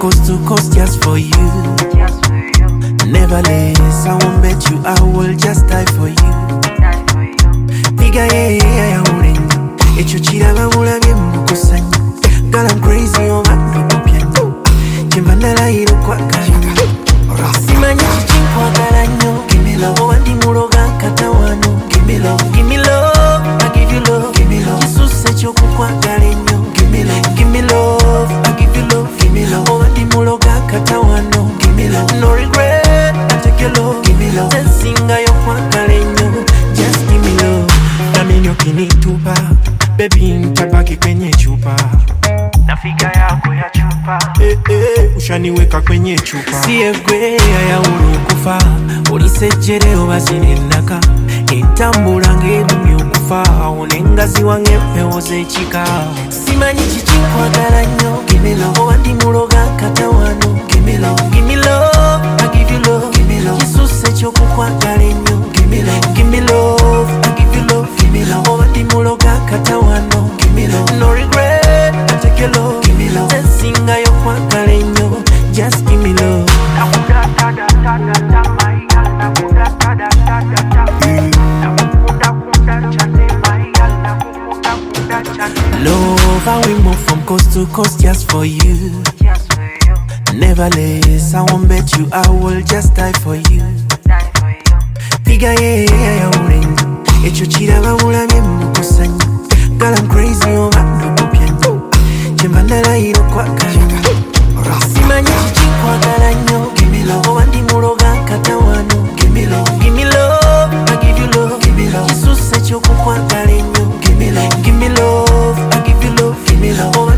coast to coast just for you. Never less, I won't bet you I will just die for you. Piga ya urenga, echo chiraba mulabye mukusanyi. Girl, I'm crazy over nokupyanyo. Chimbandala ilo kwa kanya. Simanyi chichinkwa karanyo. Give me love, wandi muloga katawano. Give me love, give me love, I give you love. Give me love, jisuse choku kwa karenyo. Give me love, give me love, I give you love. Give me love, wandi muloga katawano. Give me love, no regret, I take your love. Give me love, tensinga yo kwa karenyo. Just give me love, naminyo kinitupa. Baby nitabaki kwenye chupa. Nafika yako ya chupa. Ushaniweka kwenye chupa. Siye gwe ya urukufa. Ulisejere obazine naka. Entambula ngedumye okufa. Onengazi wange pewoze chika. Simanyi chichinkwa garanyo. Give me love, wandi muloga katawano. Give me love, give me love, I give you love. Give me love, jisuse choku kwa garenyo. Give me love, give me love, I give you love. Give me love, wandi muloga katawano. Give me love, no regret, I take your love. Give me love, tensinga yo kwa karenyo. Just give me love. Love, how we move from coast to coast just for you. Never less, I won't bet you I will just die for you. Piga ya urenga, echo chiraba mulabye mukusanyi. Girl, I'm crazy over nokupyanyo. Chimbandala ilo kwa kanya. Simanyi chichinkwa karanyo. Give me love, wandi muloga katawano. Give me love, give me love, I give you love. Give me love, jisuse choku kwa karenyo. Give me love, I give you love. Give me love,